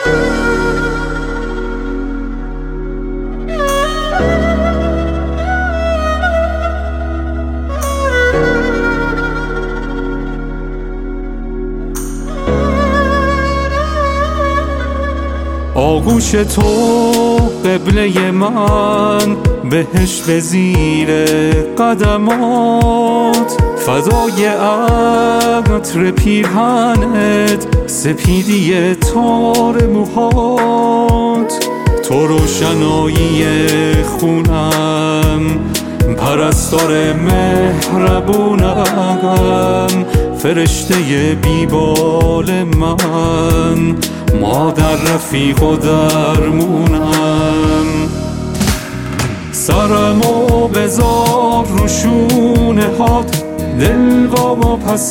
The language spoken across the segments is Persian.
آغوش تو قبله من، بهشت به زیر قدمات، فدای عطر پیرهنت، سپیدی تار موهات، تو روشنایی خونم، پرستار مهربونم، فرشته بیبال من، مادر رفیق و درمونم. سرمو بذار رو شونه هات، دل و پس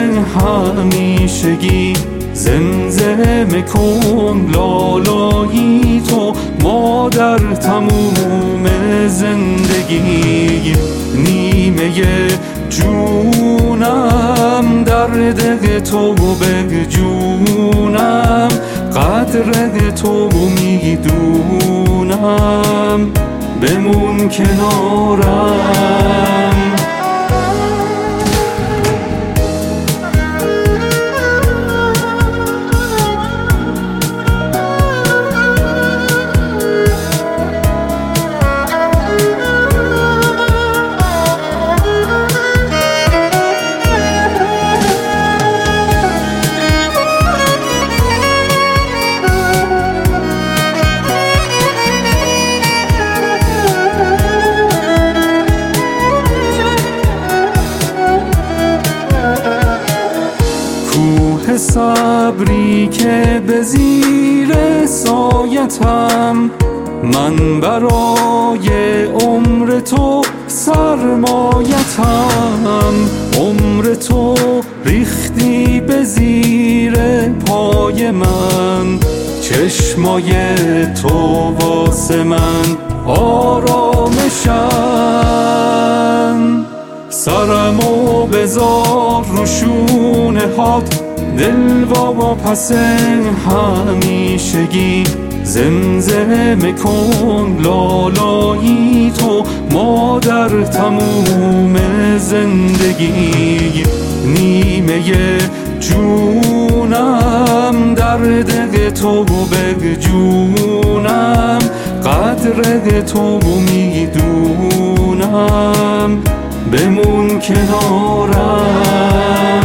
همیشگی، زمزمه کن لالایی تو مادر تموم زندگی. نیمه جونم در دق تو به جونم، قدر تو میدونم، بمون کنارم. صبری که به زیر سایتم، من برای عمر تو سرمایتم. عمر تو ریختی به زیر پای من، چشمای تو واسه من آرامشم. سرمو بذار رو شونه هات، دل و پس همیشگی، زمزمه کن لالایی تو مادر تموم زندگی. نیمه جونم در دق تو به جونم، قدر تو میدونم، بمون کنارم.